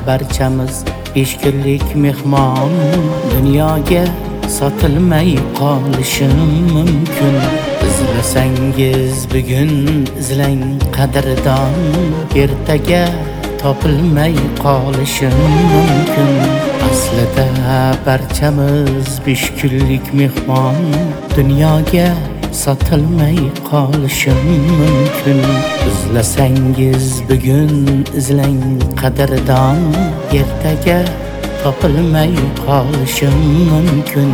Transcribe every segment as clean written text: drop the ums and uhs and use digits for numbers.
barchamiz 5 kunlik mehmon. Dunyoga sotilmay qolishim mumkin. İzlasangiz bugun izlang qadrdon, ertaga topilmay qolishim mumkin. Aslida barchamiz 5 kunlik mehmon. Dunyoga sotilmay qolishim mumkin. İzlasangiz bugun izlang qadrdon, ertaga topilmay qolishim mumkin.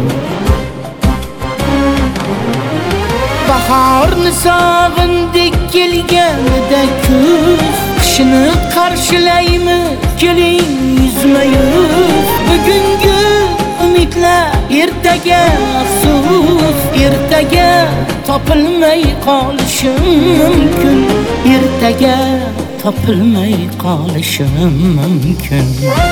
Baharni sog'indik kelganida kuz, qishni qarshilaymiz keling yuzma-yuz. Bugungi umidlar ertaga afsus, ertaga topilmay qolishim mumkin. Ertaga topilmay qolishim mumkin.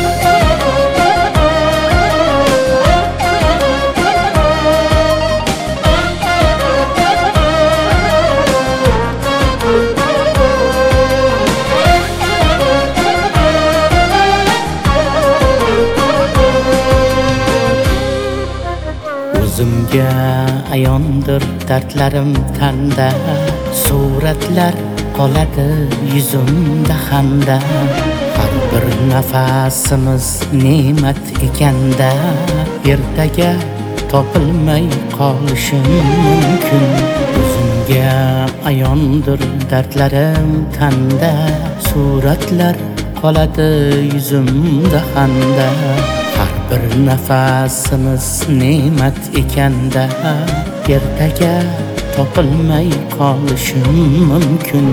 O'zimga ayondir dardlarim tanda, suratlar qoladi yuzimda xanda. Har bir nafasimiz ne'mat ekanda, ertaga topilmay qolishim mumkin. O'zimga ayondir dardlarim tanda, suratlar qoladi yuzimda xanda. Har bir nafasimiz ne'mat ekanda, ertaga topilmay qolishim mumkin.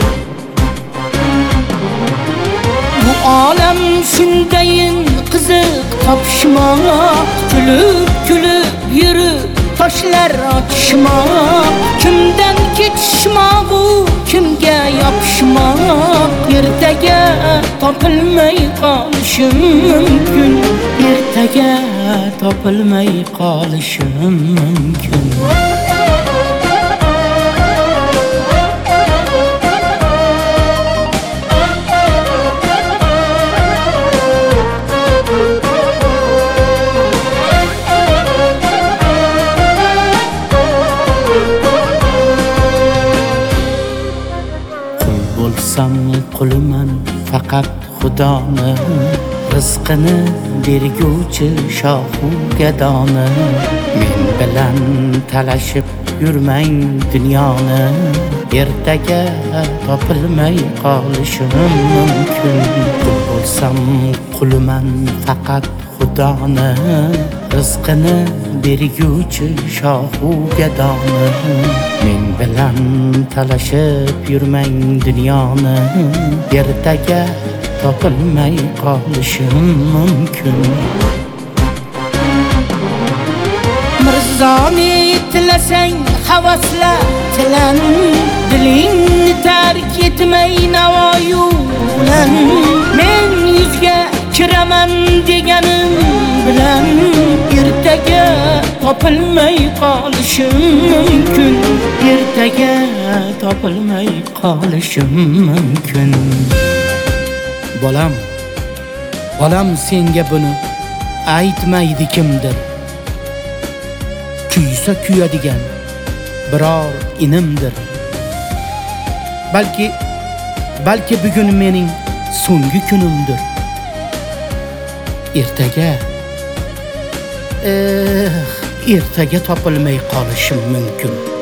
Bu olam shundayin qiziq topishmoq, kulib yurib toshlar otishmoq. Kimdan ketishmoq, kimga yopishmoq, ertaga topilmay qolishim mumkin. Ertaga topilmay qolishim mumkin. Bo'lsam quliman faqat Xudoni, rizqini berguvchi shohu gadoni. Men bilan talashib yurmang dunyoni, ertaga topilmay qolishim mumkin. Bo'lsam quliman faqat Xudoni, rizqini berguvchi shohu gadoni. Men bilan talashib yurmang dunyoni, ertaga topilmay qolishim mumkin. Mirzoni tilasang havasla tilan, dilingni tark etmay navoyu bilan. Men yuzga kiraman deganim bilan, ertaga topilmay qolishim mumkin. Ertaga topilmay qolishim mumkin. Bolam senga buni aytmaydi kimdir. Kuysa kuyadigan biror inimdir. Balki bugun mening so'nggi kunimdir. Ertaga topilmay qolishim mumkin.